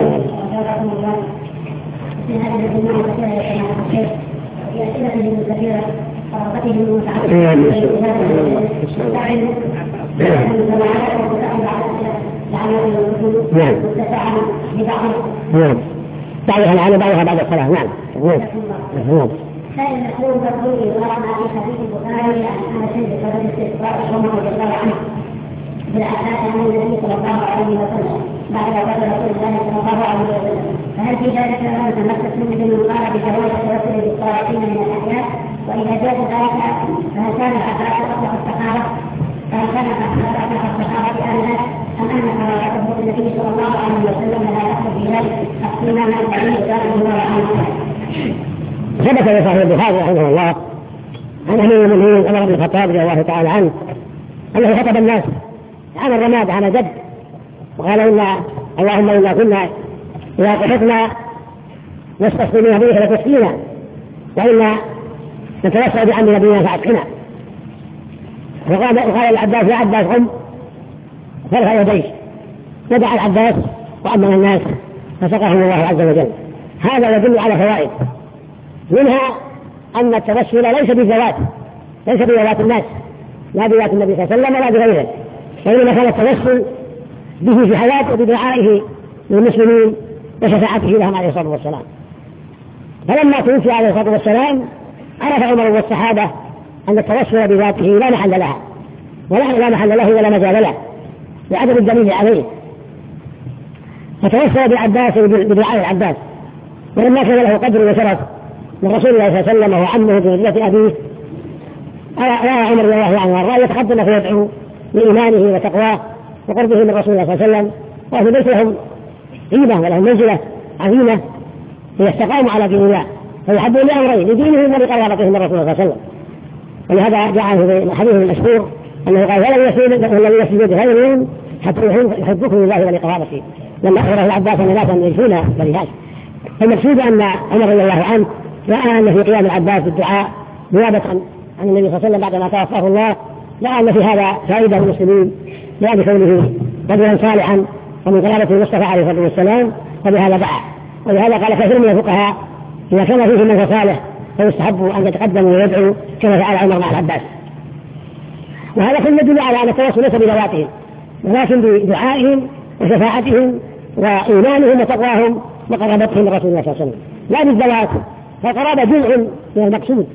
نعم بعضها العالم بعضها بعد الصلاة. نعم نعم. كان المسلوب الرؤي ورمى في حديث البخاري عن انس بسبب استقراء عمر رضي الله عنه بالعباس عن النبي صلى الله عليه وسلم بعد وفاه رسول الله صلى الله عليه وسلم، فهل في ذلك ان تمسك من قال بجواز التوسل بالصالحين من الاحياء؟ واذا جاز ذلك فهل كان العباس اصلح الصحابه؟ فهل كان العباس اصلح الصحابه انس ام ان قراءته النبي صلى الله عليه وسلم لا يحصل في ذلك الامام الكبير رضي الله عنه؟ ثبت في صحيح البخاري رحمه الله عن امير المؤمنين عمر بن الخطاب رضي الله تعالى عنه انه خطب الناس عن الرماد عن جد، وقال اللهم انا كنا اذا قحطنا نستسقي من ابيك لتسقينا، وانا نتوسع بعمل نبينا فاسقنا. وقال العباس: يا عباس قم فارفع يديك. ودعا العباس وامن الناس فسقاهم الله عز وجل. هذا يدل على فوائد، منها أن التوسل ليس بذوات، ليس بذوات الناس، لا بذات النبي صلى الله عليه وسلم ولا بغيره، وإنما كان التوسل به في حياته وبدعائه للمسلمين وشفاعته لهم عليه الصلاة والسلام. فلما توفي عليه الصلاة والسلام عرف عمر والصحابة أن التوسل بذاته لا محل لها ولا محل له ولا مجال له لعدم الدليل عليه، فتوسل بالعباس بدعاء العباس. ولما كان له قدر وشرف من رسول الله صلى الله عليه وسلم وعمه بمثلة أبيه، رأى عمر رضي الله عنه وأرضاه يتقدم فيدعو لإيمانه وتقواه وقربه من رسول الله صلى الله عليه وسلم، وأهل بيت لهم قيمة ولهم منزلة عظيمة ليستقاموا على دين الله، فيحبوا لأمرين: لدينهم ولقرابتهم من رسول الله صلى الله عليه وسلم. ولهذا جاء في الحديث المشهور أنه قال: ولن يسجد غيرهم حتى يحبكم لله ولقرابته، لما أخبره العباس أن ناسا يجفون بني. فالمقصود أن عمر رضي الله عنه رأى أن في قيام العباس بالدعاء نيابة عن النبي صلى الله عليه وسلم بعدما توفاه الله، رأى أن في هذا فائدة للمسلمين لأن كونه رجلا صالحا ومن قرابة المصطفى عليه الصلاة والسلام، فبهذا دعا. ولهذا قال كثير من الفقهاء: إذا كان فيه من صالح فيستحب أن يتقدموا ويدعوا كما فعل عمر مع العباس. وهذا كله يدل على أن التواصل ليس بذواتهم ولكن بدعائهم وشفاعتهم وإيمانهم وتقواهم وقرابتهم من رسول الله صلى الله عليه وسلم، لا بالذوات، فالقرابة جزء من المقصود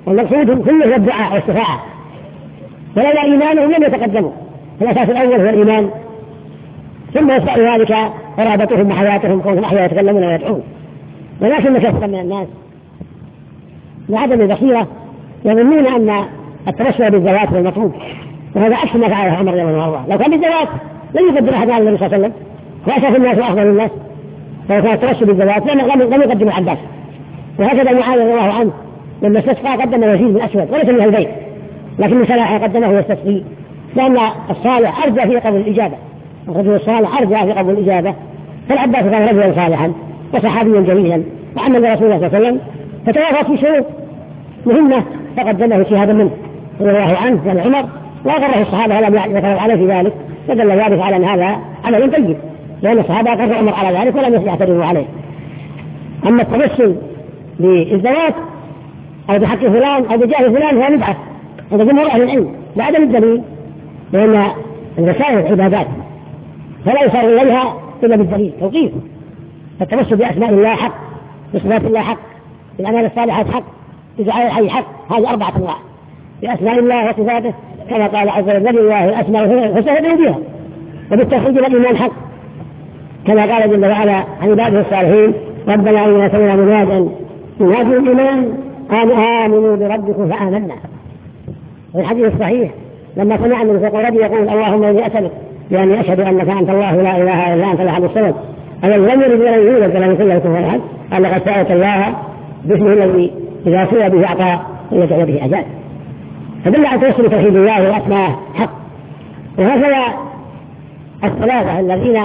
والمقصود كله هو الدعاء والشفاعة، ولولا إيمانهم لم يتقدموا. الأساس الأول هو الإيمان، ثم يسبق ذلك قرابتهم وحياتهم، كونهم أحياء يتكلمون ويدعون. ولكن كثيرا من الناس لعدم البصيرة يظنون أن التبشر بالزواج هو المطلوب، وهذا عكس ما فعله عمر رضي الله عنه. لو كان بالزواج لم يقدم أحد على النبي صلى الله عليه وسلم، وأشرف الناس وأفضل الناس، فلو كان التبشر بالزواج لم يقدم العباس. وهكذا معاذ رضي الله عنه لما استسقى قدم يزيد بن أسود وليس من البيت، لكن صلاح قدمه يستسقي، لأن الصالح أرجى في قبول الإجابة، الرجل الصالح أرجى في قبول الإجابة. فالعباس كان رجلا صالحا وصحابيا جليلا وعمل رسول الله صلى الله عليه وسلم، فتوافت في شروط مهمة فقدمه شهادا منه رضي الله عنه يعني عمر، وأغره الصحابة ولم يعترضوا عليه في ذلك، فدل ذلك على أن هذا عمل طيب، لأن الصحابة أقر عمر على ذلك ولم يعترضوا عليه. أما التوسل بالزواج أو بحق فلان أو بجاه فلان هو بدعة عند جمهور أهل العلم بعدم الدليل، لأن الوسائل عبادات فلا يصار إليها إلا بالدليل توقيف. فالتوسل بأسماء الله حق، بصفات الله حق، بالأعمال الصالحات حق، بدعاء الحي حق. هذه 4 أنواع بأسماء الله وصفاته، كما قال عز وجل لله الأسماء فاستهدوا بها. وبالتوحيد والإيمان حق، كما قال جل وعلا عن عباده الصالحين ربنا إننا سمعنا مناديا ينادي الإيمان أن آمنوا بربكم فآمنا. والحديث الصحيح لما سمع من ربي يقول اللهم إني أسألك لأني أشهد أنك أنت الله لا إله إلا أنت الأحد الصمد الذي لم يلد ولم يولد ولم يكن له كفوا أحد، قال لقد سألت الله باسمه الذي إذا سئل به أعطى ويدعو به أجاب. فدل على توسل توحيد الله وأسماءه حق. وهكذا الثلاثة الذين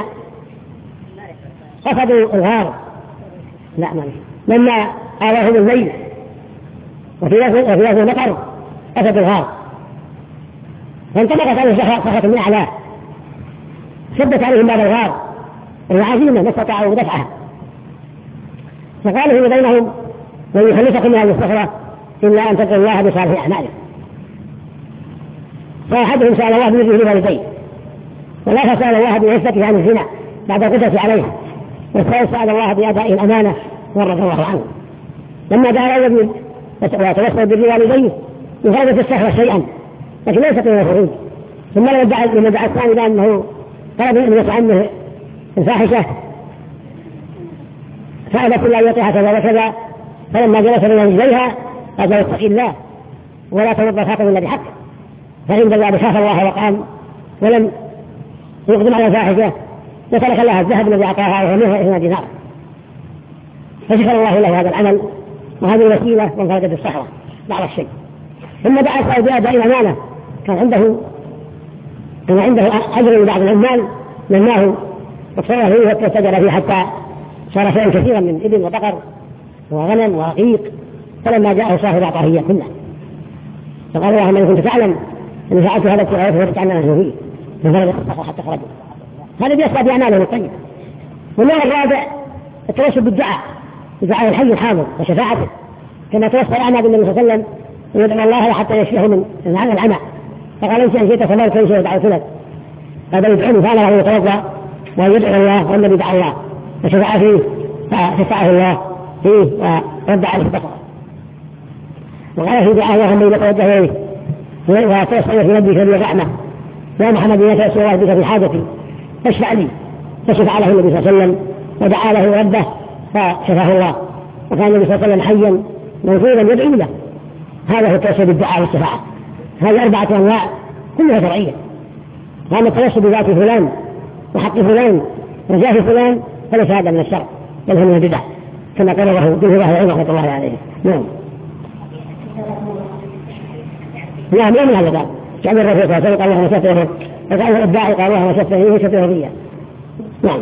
قصدوا الغار لما آواهم الليل وفي لفظ المطر قصدوا الغار، فانطبقت عليه صخرة من أعلاه شدت عليهم باب الغار وعزيمة ما استطاعوا دفعها، فقالوا بينهم لن يخلصكم من هذه الصخرة إلا أن تدعوا الله بصالح أعمالكم. فأحدهم سأل الله بوجهه لوالديه، والآخر سأل الله بعزته عن الزنا بعد القدرة عليها، والثالث سأل الله بأداء الأمانة ورضي الله عنه. لما دعا الذي وتوسل بوالديه يخالف الصخرة شيئا لكن ليس من الخروج، ثم لما دعا الثاني بأنه طلب أن يسعى عنه الفاحشة فأبت الله يطيح كذا وكذا، فلما جلس بين رجليها قال اتق الله ولا تمض خاطب إلا بحق، فعند الله خاف الله وقام ولم يقدم على الفاحشة وترك لها الذهب الذي أعطاها وهو 120 دينار، فشكر الله له هذا العمل وهذه الوسيلة وانفردت الصحراء بعض الشيء. ثم دعا بأداء الأمانة، كان عنده أجر لبعض العمال مناه وصار فيه واتسجر فيه حتى صار شيئا كثيرا من إبل وبقر وغنم ورقيق، فلما جاءه صاحب أعطاه إياه كله، فقال اللهم إن كنت تعلم أن فعلت هذا التغيير فرجعنا نحن فيه ففرجت الصخرة حتى خرجوا. هذا بيسعى بأعماله الطيبة. والنوع الرابع التوسل بالدعاء، بدعاء الحي الحاضر وشفاعته، كما توسل أعمى بالنبي صلى الله عليه وسلم ويدعو الله حتى يشفيه من العمى، فقال إن شئت فمرت إن شئت دعوت لك، هذا يدعوني فعله أن يتوضأ ويدعو الله والنبي دعا الله وشفع فيه فشفعه الله فيه ورد عليه البصر. وقال في دعاء اللهم إذا توجه إليه وتوسل في نبيك لي الرحمة يا محمد إذا توسل الله بك في حاجتي فاشفع لي، فشفع له النبي صلى الله عليه وسلم ودعا له ربه فشفاه الله، وكان النبي صلى الله عليه وسلم حيا موجودا يدعو له. هذا هو التوسل بالدعاء والشفاعة. هذه 4 أنواع كلها شرعية. وأما التوسل بذات فلان وحق فلان وجاه فلان فليس هذا من الشرع بل هو من البدع كما قال له به أهل العلم رحمة الله عليه. نعم يوم هذا قال جعل الرسول صلى الله عليه وسلم قال اللهم شفعه، وقال الداعي قال اللهم شفعه وشفعه بي. نعم.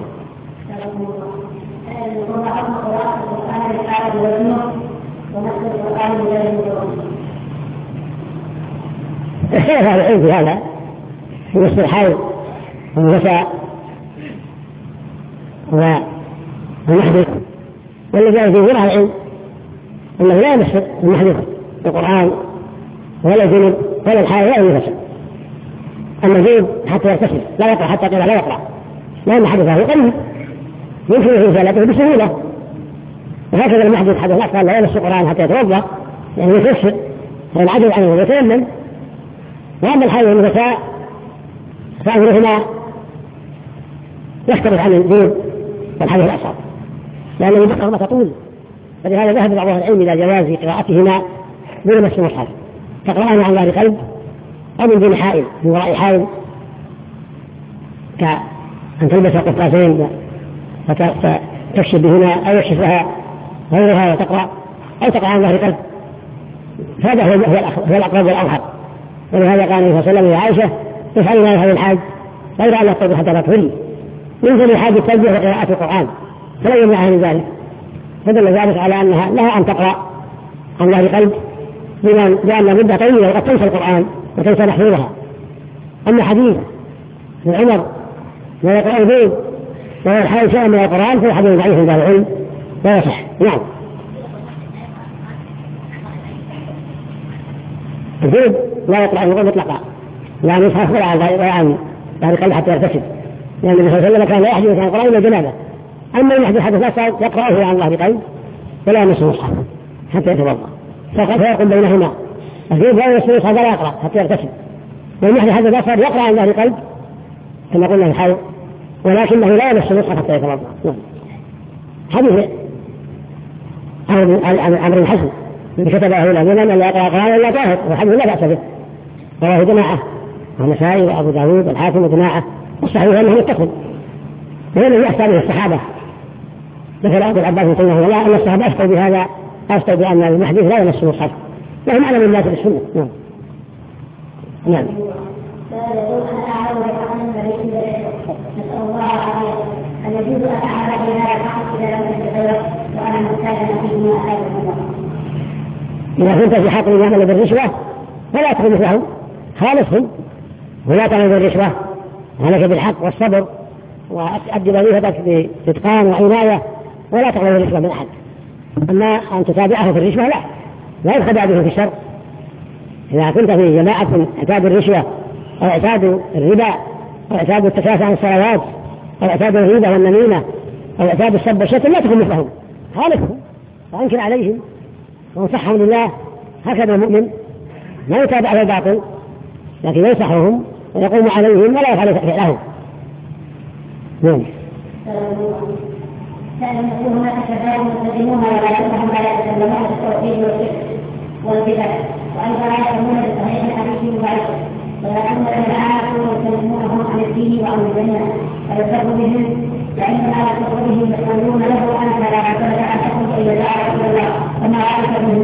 اختلف أهل العلم في هذا في نص الحيض والنساء والمحدث، والذي جاء فيه أهل العلم أنه لا يمس المحدث القرآن ولا الجنب ولا الحائض ولا النفس. أما الجنب حتى يغتسل لا يقرأ حتى قيل لا يقرأ، لأن حدثه قليل يمكن إزالته بسهولة. وهكذا المحدث حدث الأطفال لا يمس القرآن حتى يتوضأ يعني يكسر فالعجز عنه يتيمم. وأما الحيض والنفساء فأمرهما يختلف عن الدين والحديث الأصغر، لأنه بقرهما تطول، فلهذا ذهب بعض العلم إلى جواز قراءتهما دون مس المصحف، تقرأان عن ظهر قلب أو من دون حائل، من وراء حائل، كأن تلبس قفازين فتكشف بهما أو يكشفها غيرها وتقرأ، أو تقرأ عن ظهر قلب. هذا هو الأقرب والأظهر. ولهذا قال النبي صلى الله عليه وسلم لعائشة: افعلي ما يفعل الحاج غير أن يقتضي حتى لا تفعلي، ينزل الحاج التلبية وقراءة القرآن فلا يمنعها من ذلك. فدل ذلك على أنها لها أن تقرأ عن ظهر قلب لأن مدة طويلة وقد تنسى القرآن وتنسى محفوظها. أما حديث من عمر لا يقرأ فيه وهو الحال شيئا من القرآن فهو حديث ضعيف عند العلم لا يصح. نعم. الجنب لا يقرأ مطلقا، لا يصحف ولا عن ظهر قلب حتى يرتشد، لأن النبي صلى الله عليه وسلم كان لا يحدث عن القرآن إلا جنابه. أما إن يحدث حدث لا يقرأه عن ظهر قلب ولا يمس المصحف حتى يتوضأ، فيقوم بينهما. الجنب لا يمس المصحف ولا يقرأ حتى يرتشد، وإن يحدث حدث لا يقرأ عن ظهر قلب كما قلنا في الحيض، ولكنه لا يمس المصحف حتى يتوضأ. حديث عمرو بن حزم الذي كتبه الى اليمن لا يقرأ القرآن الا طاهر، والحديث لا بأس به، رواه جماعة والنسائي وابو داود والحاكم وجماعة، والصحيح انه متفق. وهذا يحتاج الى الصحابة مثل ابو العباس رضي الله عنه، لا ان الصحابة افتوا بهذا، افتوا بان المحدث لا يمس المصحف، وهم اعلم الناس بالسنة. نعم. نعم. أن يجوز أن أعمل بهذا الحق إذا لم تتغير وأنا محتاجا فيه ما أحتاج منه. إذا كنت في حق يعمل بالرشوة فلا تقل مثلهم، خالصهم ولا تعمل بالرشوة، عليك بالحق والصبر وأؤدي وظيفتك بإتقان وعناية، ولا تقبل الرشوة من أحد. أما أن تتابعه في الرشوة لا يتبع به في الشر. إذا كنت في جماعة اعتاد الرشوة أو اعتاد الربا أو اعتاد التكاسل عن الصلوات أو اعتاد الغيبة والنميمة أو اعتاد السب والشتم لا تكن مثلهم، خالفهم وأنكر عليهم وانصحهم لله. هكذا المؤمن لا يتابع على الباطل، لكن ينصحهم ويقوم عليهم ولا يفعل فعلهم. نعم. كان يكون هناك شباب ملتزمون ولا يفهم ولا يتكلمون بالتوحيد والشرك والبدع، وأيضا لا يفهمون بالصحيح الحديث وضعيفه، ولكن الجماعة يكلمونهم عن الدين وعن الجنة فيسر بهم، فعندما يسر بهم يقولون له أنت لا عبد أن تخرج إلى دعوة إلى الله وما عرف بهم.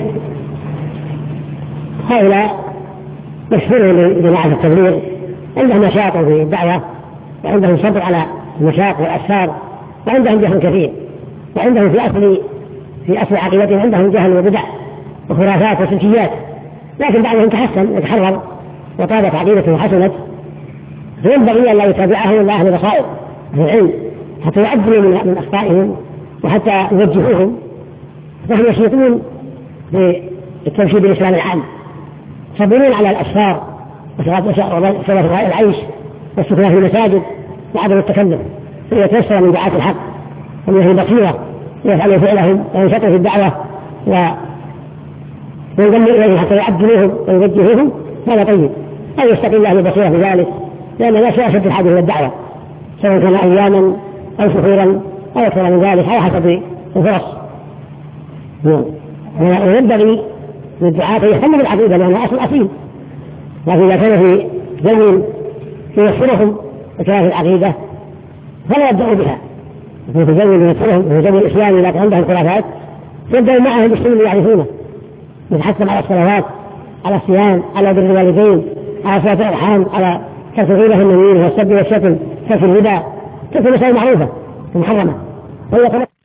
هؤلاء يشفرون لجماعة التبليغ، عندهم نشاط في الدعوة وعندهم صبر على المشاق والأسفار، وعندهم جهل كثير، وعندهم في أصل عقيدتهم عندهم جهل وبدع وخرافات وسلكيات، لكن بعضهم تحسن وتحرر وطابت عقيدته وحسنت، فينبغي أن لا يتابعه إلا أهل بصائر أهل العلم حتى يعدلوا من أخطائهم وحتى يوجهوهم. فهم يشيطون بالتوحيد الإسلام العام، صبرون على الأسفار وصلاة العيش والسكنة في المساجد وعدم التكلف، فيتيسر من دعاة الحق ومن أهل البصيرة ويفعلوا فعلهم وينشطوا في الدعوة وينضموا إليهم حتى يعدلوهم ويوجهوهم. هذا طيب، أو يستقل أهل البصيرة في ذلك، لأن لا شيء أشد الحاجة إلى الدعوة سواء كان أياما أو شهورا أو أكثر من ذلك على حسب الفرص. وينبغي للدعاة يهتموا بالعقيدة لأنها أصل أصيل، لكن إذا كان في زمن ييسرهم بكلام العقيدة فلا يبدأوا بها، في زمن ييسرهم في زمن الإسلام لكن عندهم خلافات يبدأوا معهم بالسنة اللي يعرفونه، يتحكم على الصلوات، على الصيام، على بر الوالدين، على صلاة الأرحام، على كف الغيبة والنميمة والسب والشتم، كف الربا، كف المسائل المعروفة المحرمة.